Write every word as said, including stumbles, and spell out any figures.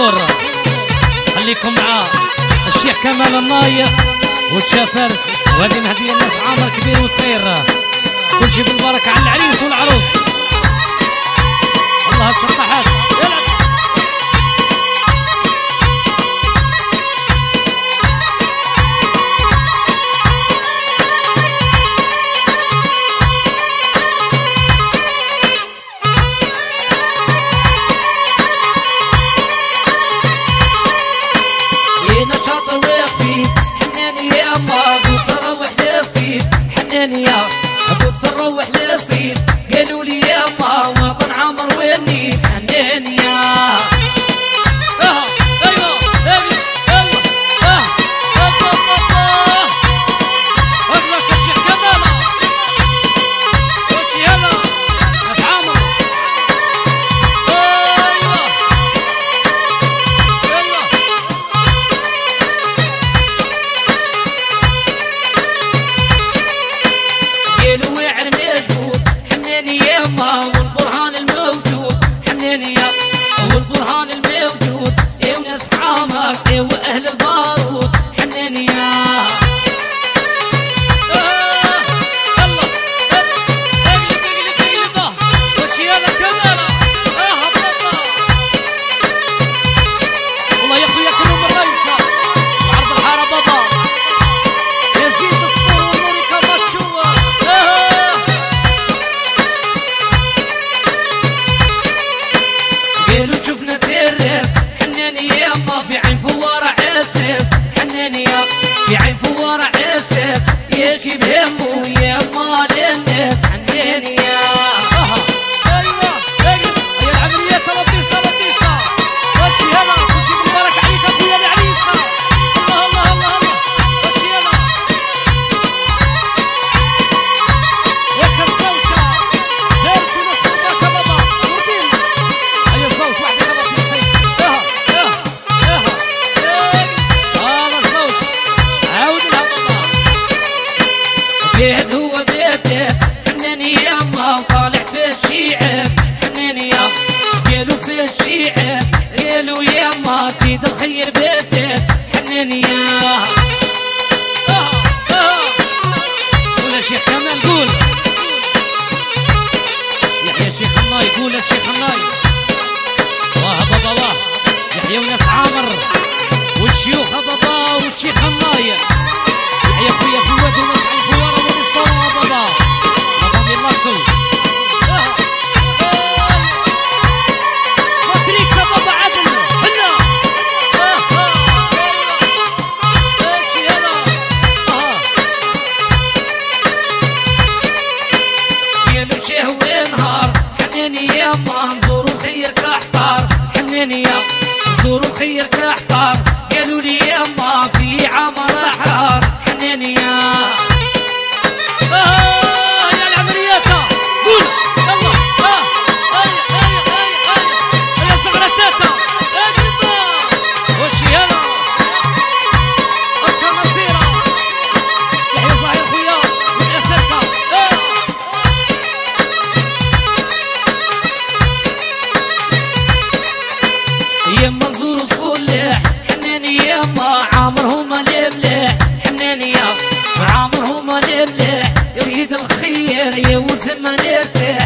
النور. خليكم مع الشيخ كمال النايق والشيخ فارس، وهذه مهدية الناس عامر كبير وصغير، كل شيء بالبركة على العريس والعروس. الله الشطحات يا ابو تروح للصيف، قالوا لي يا ما وطن عمر ويني حنين يا اه ايوه ايوه يلا اه الله الله اغلق الشيخ كمال وش يلا ناس عمر ايوه يلا وعر موجود حنيني يا ما والبرهان الموجود حنيني يا والبرهان الموجود يا وناس عامر يا واهل البارود حنيني يا اه الله اقلب اقلب اقلبه وش يلا كمال اه الله والله يا اخويا كلهم الرئيسه وعرض الحاره بابا يزيد الصبر ونوري كما تشوف. قالوا شفنا ترس حناني يا ما في عين فوارة عساس حناني يا في عين فوارة عساس يشكي بهمه يا ما للناس حناني يا اها ايوه اقلب هي العملية تلبيسة لبيسة وشي هلا وشي بالبركة عليك اخويا العريسة. الله الله الله الله وشي هلا وك الزوجة دارس ونسمع كبابا ودين هيا الزوج واحد كبابا في الصيف اها اها اها هذا الزوج عاود لها بابا بيت هو بيتات حناني يا ما طالع في الشيعات حناني يا قالوا في الشيعات قالوا يا ما سيد الخير بيتات حناني يا اه اه قول يا شيخ كمال قول يحيى الشيخ الناي قول يا شيخ الناي واه بابا واه يحيى وناس عامر والشيوخ بابا والشيخ الناي يحيى خويا فواد وناس عين فواره والاسطوره بابا مقام المقصود ماتريكس بابا عدل حنا ايش يلا اه قالوا شهوة نهار حنيني يا ما نزوروا خيرك احطار حنيني يا نزوروا خيرك احطار قالوا لي يا ما في عمر احرار حنيني يا اه يا العمليات قول يلا اه اي اي اي اي يا صغرتاتا اقلبها وش يلا ابقى مصيره يحيى ظاهر خويا يا سلكه اه يا منظور الصلح حناني يا ما عامرهم الملح حناني يا عامرهم الملح يا سيد الخير يا وثمن ارتاح